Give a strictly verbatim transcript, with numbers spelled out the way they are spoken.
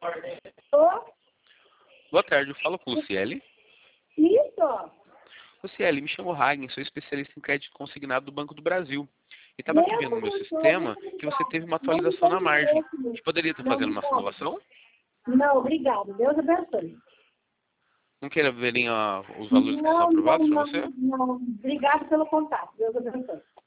Tô? Boa tarde, eu falo com o Luciele. Isso. Luciele, me chamo Ragnar, sou especialista em crédito consignado do Banco do Brasil. E estava aqui vendo no meu sistema que você teve uma Não me atualização na tem margem. interesse A nisso. gente poderia estar Não fazendo me uma pode. simulação? Não, obrigado. Deus abençoe. Não queira verem ah, os valores que são Não, não, aprovados para não, você? não. Obrigado pelo contato. Deus abençoe.